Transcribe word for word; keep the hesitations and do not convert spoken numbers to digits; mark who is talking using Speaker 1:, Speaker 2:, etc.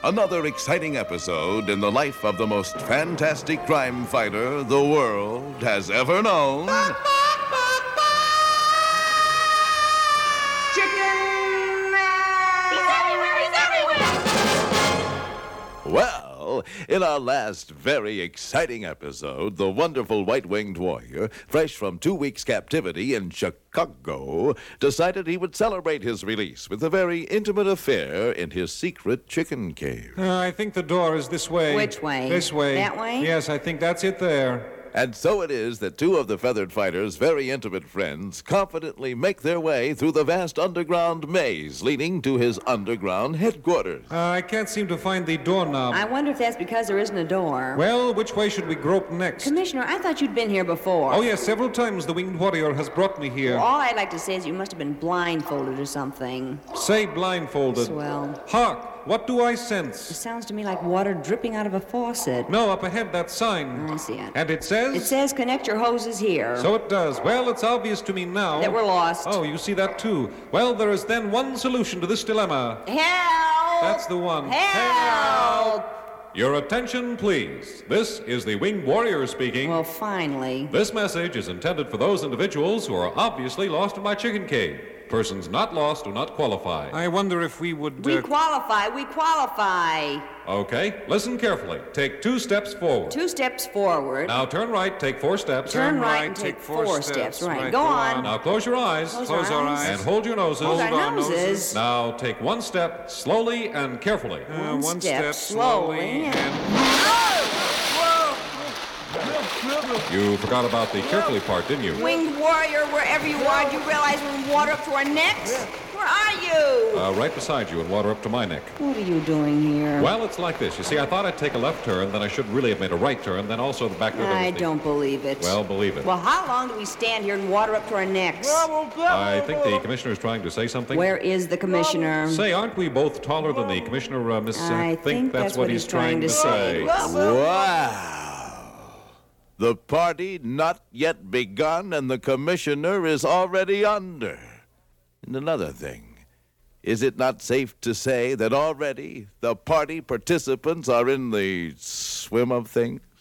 Speaker 1: Another exciting episode in the life of the most fantastic crime fighter the world has ever known.
Speaker 2: Chicken Man! He's everywhere! He's everywhere!
Speaker 1: Well, in our last very exciting episode, the wonderful white-winged warrior, fresh from two weeks' captivity in Chicago, decided he would celebrate his release with a very intimate affair in his secret chicken cave.
Speaker 3: Uh, I think the door is this way.
Speaker 2: Which way?
Speaker 3: This way.
Speaker 2: That way?
Speaker 3: Yes, I think that's it there.
Speaker 1: And so it is that two of the feathered fighter's very intimate friends confidently make their way through the vast underground maze leading to his underground headquarters.
Speaker 3: Uh, I can't seem to find the doorknob.
Speaker 2: I wonder if that's because there isn't a door.
Speaker 3: Well, which way should we grope next?
Speaker 2: Commissioner, I thought you'd been here before.
Speaker 3: Oh, yes, several times the winged warrior has brought me here.
Speaker 2: Well, all I'd like to say is you must have been blindfolded or something.
Speaker 3: Say blindfolded.
Speaker 2: Swell.
Speaker 3: Hark! What do I
Speaker 2: It
Speaker 3: sense?
Speaker 2: sounds to me like water dripping out of a faucet.
Speaker 3: No, up ahead, that sign.
Speaker 2: I see it.
Speaker 3: And it says?
Speaker 2: It says connect your hoses here.
Speaker 3: So it does. Well, it's obvious to me now.
Speaker 2: That we're lost.
Speaker 3: Oh, you see that too. Well, there is then one solution to this dilemma.
Speaker 2: Help!
Speaker 3: That's the one.
Speaker 2: Help!
Speaker 3: Your attention, please. This is the winged warrior speaking.
Speaker 2: Well, finally.
Speaker 3: This message is intended for those individuals who are obviously lost in my chicken cave. Persons not lost do not qualify. I wonder if we would...
Speaker 2: We qualify. We qualify.
Speaker 3: Okay, listen carefully. Take two steps forward.
Speaker 2: Two steps forward.
Speaker 3: Now turn right, take four steps.
Speaker 2: Turn right and take four steps. Right. Go on.
Speaker 3: Now close your eyes.
Speaker 2: Close our Close our eyes.
Speaker 3: And hold your noses.
Speaker 2: Hold our noses.
Speaker 3: Now take one step slowly and carefully.
Speaker 2: One One step step slowly slowly and-
Speaker 3: You forgot about the carefully part, didn't you?
Speaker 2: Winged warrior, wherever you are, do you realize we're in water up to our necks? Where are you?
Speaker 3: Uh, right beside you and water up to my neck.
Speaker 2: What are you doing here?
Speaker 3: Well, it's like this. You see, I thought I'd take a left turn, then I should really have made a right turn, then also the back door.
Speaker 2: I
Speaker 3: the...
Speaker 2: don't believe it.
Speaker 3: Well, believe it.
Speaker 2: Well, how long do we stand here in water up to our necks?
Speaker 3: I think the commissioner is trying to say something.
Speaker 2: Where is the commissioner?
Speaker 3: Say, aren't we both taller than the commissioner, uh, Miss? Uh,
Speaker 2: I think that's what he's trying to say.
Speaker 1: Wow! The party not yet begun, and the commissioner is already under. And another thing, is it not safe to say that already the party participants are in the swim of things?